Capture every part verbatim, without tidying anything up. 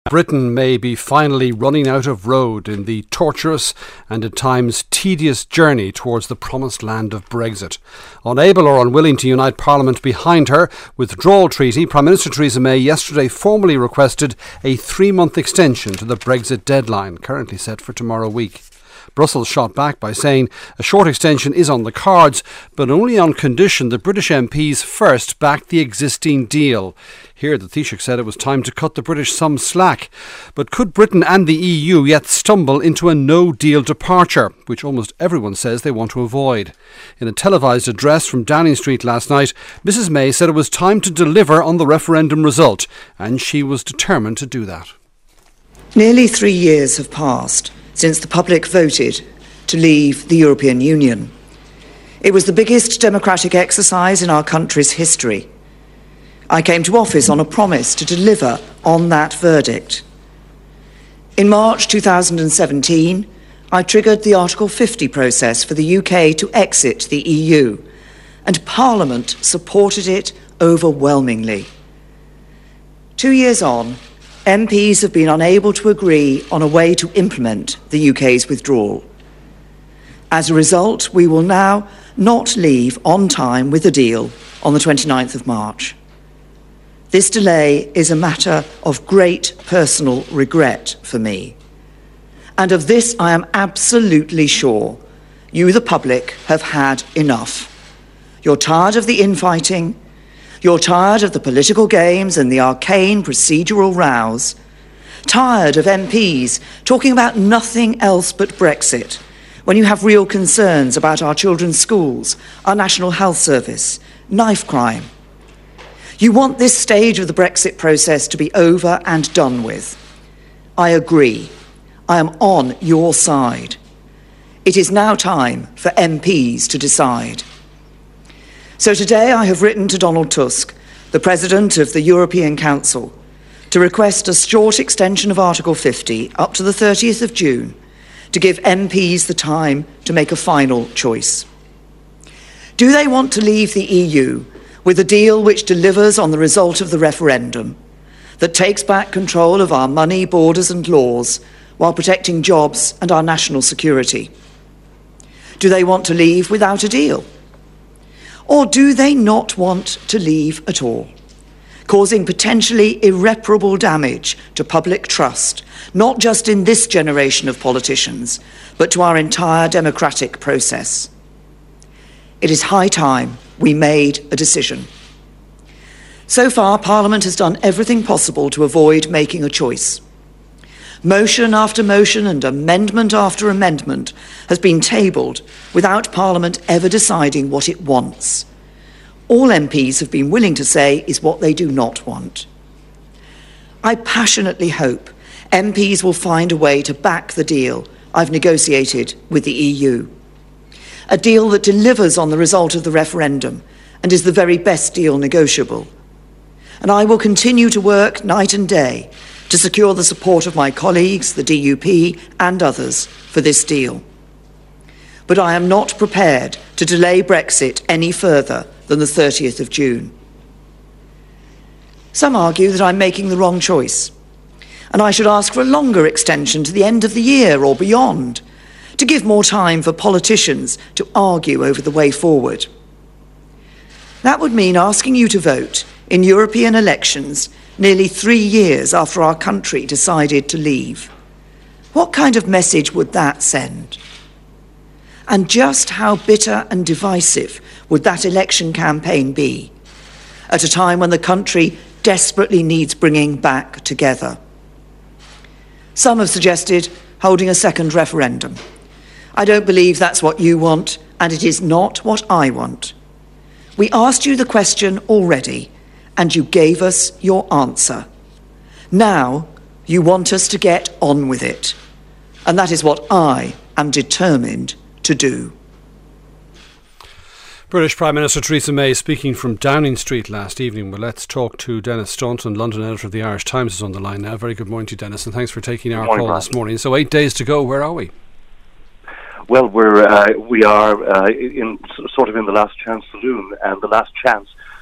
Britain may be finally running out of road in the torturous and at times tedious journey towards the promised land of Brexit. Unable or unwilling to unite Parliament behind her withdrawal treaty, Prime Minister Theresa May yesterday formally requested a three-month extension to the Brexit deadline, currently set for tomorrow week. Brussels shot back by saying a short extension is on the cards, but only on condition that British M Ps first back the existing deal. Here, the Taoiseach said it was time to cut the British some slack. But could Britain and the E U yet stumble into a no-deal departure, which almost everyone says they want to avoid? In a televised address from Downing Street last night, Mrs May said it was time to deliver on the referendum result, and she was determined to do that. Nearly three years have passed since the public voted to leave the European Union. It was the biggest democratic exercise in our country's history. I came to office on a promise to deliver on that verdict. In March two thousand seventeen, I triggered the Article fifty process for the U K to exit the E U, and Parliament supported it overwhelmingly. Two years on, M Ps have been unable to agree on a way to implement the U K's withdrawal. As a result, we will now not leave on time with a deal on the twenty-ninth of March. This delay is a matter of great personal regret for me. And of this I am absolutely sure. You, the public, have had enough. You're tired of the infighting. You're tired of the political games and the arcane procedural rows. Tired of M Ps talking about nothing else but Brexit when you have real concerns about our children's schools, our National Health Service, knife crime. You want this stage of the Brexit process to be over and done with. I agree. I am on your side. It is now time for M Ps to decide. So today I have written to Donald Tusk, the President of the European Council, to request a short extension of Article fifty up to the thirtieth of June to give M Ps the time to make a final choice. Do they want to leave the E U with a deal which delivers on the result of the referendum, that takes back control of our money, borders and laws while protecting jobs and our national security? Do they want to leave without a deal? Or do they not want to leave at all, causing potentially irreparable damage to public trust, not just in this generation of politicians, but to our entire democratic process? It is high time we made a decision. So far, Parliament has done everything possible to avoid making a choice. Motion after motion and amendment after amendment has been tabled without Parliament ever deciding what it wants. All M Ps have been willing to say is what they do not want. I passionately hope M Ps will find a way to back the deal I've negotiated with the E U. A deal that delivers on the result of the referendum and is the very best deal negotiable. And I will continue to work night and day to secure the support of my colleagues, the D U P and others for this deal. But I am not prepared to delay Brexit any further than the thirtieth of June. Some argue that I'm making the wrong choice, and I should ask for a longer extension to the end of the year or beyond, to give more time for politicians to argue over the way forward. That would mean asking you to vote in European elections nearly three years after our country decided to leave. What kind of message would that send? And just how bitter and divisive would that election campaign be at a time when the country desperately needs bringing back together? Some have suggested holding a second referendum. I don't believe that's what you want, and it is not what I want. We asked you the question already, and you gave us your answer. Now you want us to get on with it, and that is what I am determined to do. British Prime Minister Theresa May speaking from Downing Street last evening. Well, let's talk to Dennis Staunton, London editor of the Irish Times, is on the line now. Very good morning to you, Dennis, and thanks for taking our morning, call Brian. this morning. So eight days to go, where are we? Well, we're uh, we are uh, in sort of in the last chance saloon, and the last chance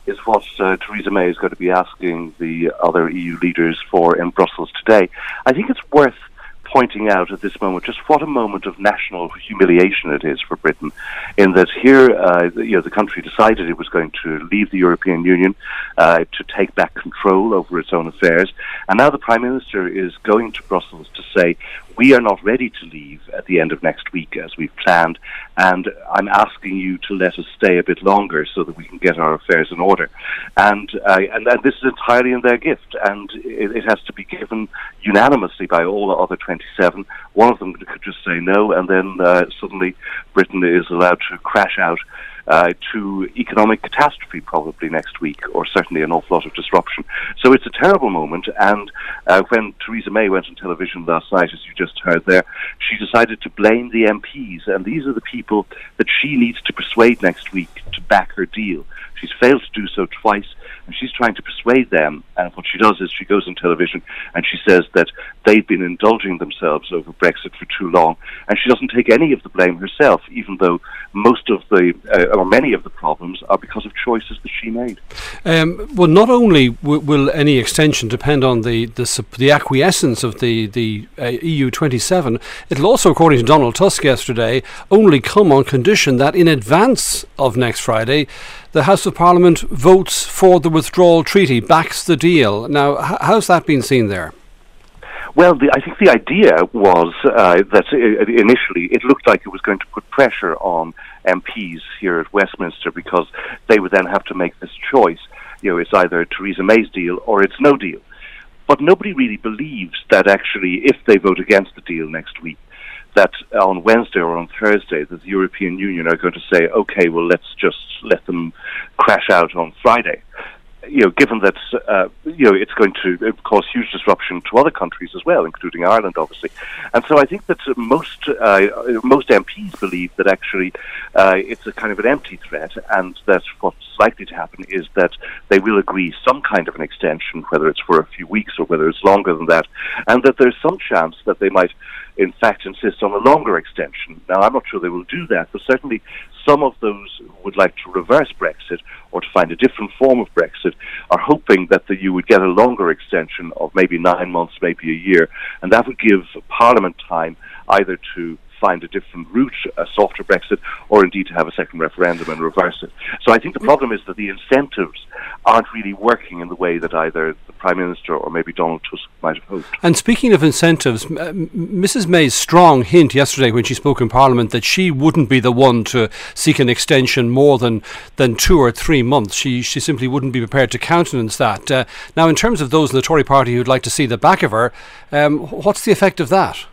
is what uh, Theresa May is going to be asking the other E U leaders for in Brussels today. I think it's worth pointing out at this moment just what a moment of national humiliation it is for Britain, in that here, uh, you know, the country decided it was going to leave the European Union uh, to take back control over its own affairs, and now the Prime Minister is going to Brussels to say, we are not ready to leave at the end of next week as we've planned, and I'm asking you to let us stay a bit longer so that we can get our affairs in order. And uh, and, and this is entirely in their gift, and it, it has to be given unanimously by all the other twenty-seven. One of them could just say no, and then uh, suddenly Britain is allowed to crash out Uh, to economic catastrophe probably next week, or certainly an awful lot of disruption. So it's a terrible moment, and uh, when Theresa May went on television last night, as you just heard there, she decided to blame the M Ps, and these are the people that she needs to persuade next week to back her deal. She's failed to do so twice, and she's trying to persuade them, and what she does is she goes on television and she says that they've been indulging themselves over Brexit for too long, and she doesn't take any of the blame herself, even though most of the, uh, or many of the problems are because of choices that she made. Um, well, not only w- will any extension depend on the the, sup- the acquiescence of the, the uh, E U twenty-seven, it'll also, according to Donald Tusk yesterday, only come on condition that in advance of next Friday, the House of Parliament votes for the withdrawal treaty, backs the deal. Now, h- how's that been seen there? Well, the, I think the idea was uh, that uh, initially it looked like it was going to put pressure on M Ps here at Westminster, because they would then have to make this choice. You know, it's either Theresa May's deal or it's no deal. But nobody really believes that actually, if they vote against the deal next week, that on Wednesday or on Thursday, that the European Union are going to say, okay, well, let's just let them crash out on Friday. You know, given that, uh, you know, it's going to cause huge disruption to other countries as well, including Ireland, obviously. And so I think that most uh, most M Ps believe that actually uh, it's a kind of an empty threat, and that what's likely to happen is that they will agree some kind of an extension, whether it's for a few weeks or whether it's longer than that, and that there's some chance that they might, in fact, insist on a longer extension. Now, I'm not sure they will do that, but certainly some of those who would like to reverse Brexit or to find a different form of Brexit are hoping that the, you would get a longer extension of maybe nine months, maybe a year, and that would give Parliament time either to find a different route, a softer Brexit, or indeed to have a second referendum and reverse it. So I think the problem is that the incentives aren't really working in the way that either the Prime Minister or maybe Donald Tusk might have hoped. And speaking of incentives, uh, Missus May's strong hint yesterday when she spoke in Parliament that she wouldn't be the one to seek an extension more than, than two or three months. She she simply wouldn't be prepared to countenance that. Uh, now, in terms of those in the Tory party who'd like to see the back of her, um, what's the effect of that?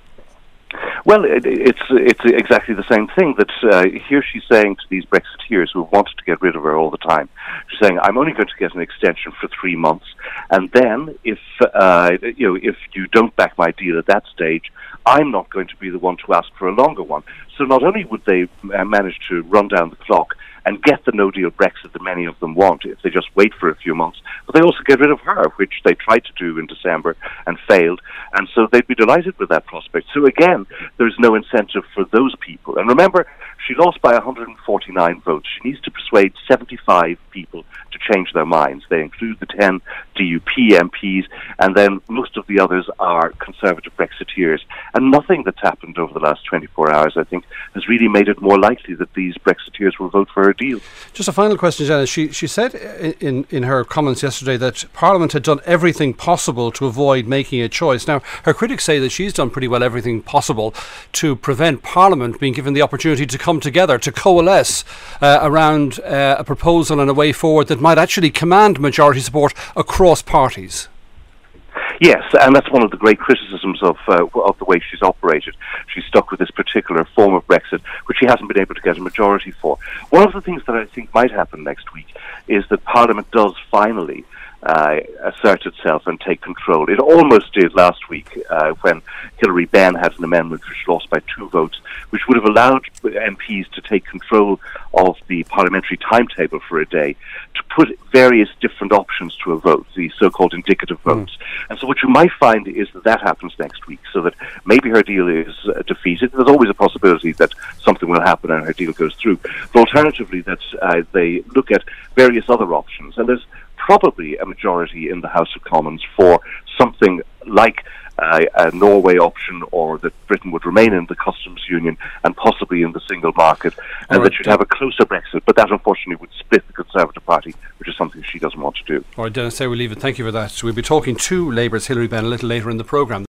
Well, it, it's it's exactly the same thing. That uh, here she's saying to these Brexiteers who wanted to get rid of her all the time, she's saying, "I'm only going to get an extension for three months, and then if uh, you know if you don't back my deal at that stage, I'm not going to be the one to ask for a longer one." So not only would they uh, manage to run down the clock and get the no-deal Brexit that many of them want if they just wait for a few months, but they also get rid of her, which they tried to do in December and failed, and so they'd be delighted with that prospect. So again, there's no incentive for those people. And remember, she lost by one hundred forty-nine votes. She needs to persuade seventy-five people to change their minds. They include the ten D U P M Ps, and then most of the others are Conservative Brexiteers. And nothing that's happened over the last twenty-four hours, I think, has really made it more likely that these Brexiteers will vote for her deal. Just a final question, Janice. She, she said in, in her comments yesterday that Parliament had done everything possible to avoid making a choice. Now, her critics say that she's done pretty well everything possible to prevent Parliament being given the opportunity to come together, to coalesce uh, around uh, a proposal and a way forward that might actually command majority support across parties. Yes, and that's one of the great criticisms of uh, of the way she's operated. She's stuck with this particular form of Brexit, which she hasn't been able to get a majority for. One of the things that I think might happen next week is that Parliament does finally uh, assert itself and take control. It almost did last week uh, when Hilary Benn had an amendment which lost by two votes, which would have allowed M Ps to take control of the parliamentary timetable for a day, to put various different options to a vote, the so-called indicative votes. Mm. And so what you might find is that that happens next week, so that maybe her deal is uh, defeated. There's always a possibility that something will happen and her deal goes through. But alternatively, that uh, they look at various other options. And there's probably a majority in the House of Commons for something like Uh, a Norway option, or that Britain would remain in the customs union and possibly in the single market, and right, that you'd have a closer Brexit. But that, unfortunately, would split the Conservative Party, which is something she doesn't want to do. All right, Dennis, say we'll leave it. Thank you for that. So we'll be talking to Labour's Hilary Benn a little later in the programme.